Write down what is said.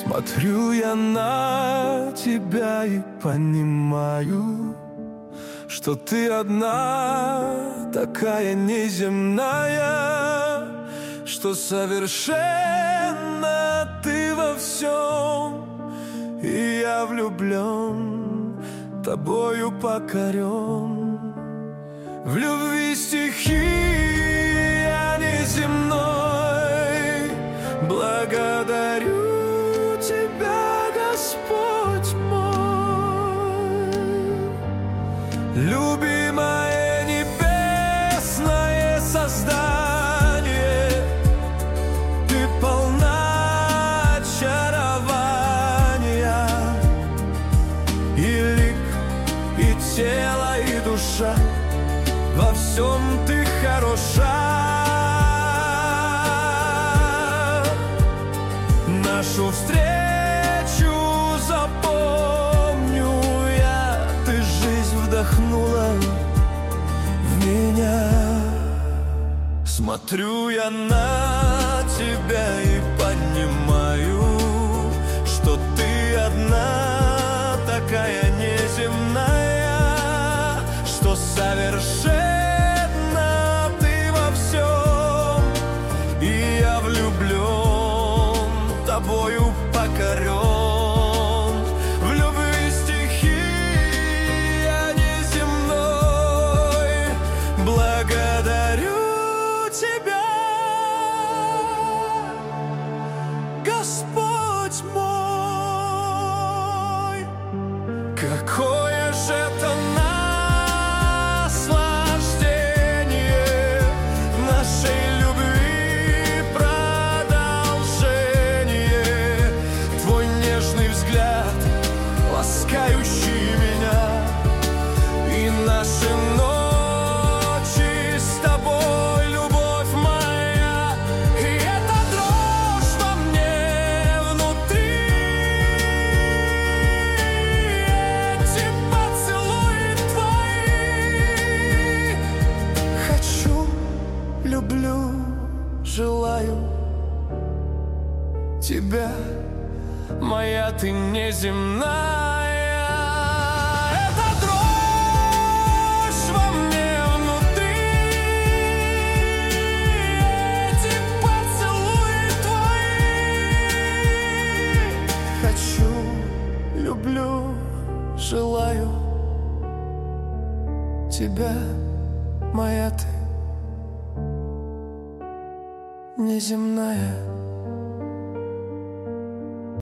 Смотрю я на тебя и понимаю, что ты одна, такая неземная, что совершенно ты во всем. И я влюблен, тобою покорен. В любви стихи я неземной. Благодарю тебя, Господь мой. Любимое небесное создание, ты полна очарования, и лик, и тело, и душа, во всем ты хороша. Нашу встречу запомню я, ты жизнь вдохнула в меня. Смотрю я на тебя и понимаю, что ты одна, такая неземная, что совершенно ты во всем. И я влюблен, тобою покорен. В любви стихи я неземной. Благодарю тебя, Господь мой. Какое же это наслаждение нашей любви, продолжение. Твой нежный взгляд, ласкающий меня, и наши ночи с тобой, любовь моя. И эта дрожь во мне внутри, эти поцелуи твои. Хочу, люблю, желаю тебя, моя ты неземная. Эта дрожь во мне внутри, эти поцелуи твои. Хочу, люблю, желаю тебя, моя ты неземная.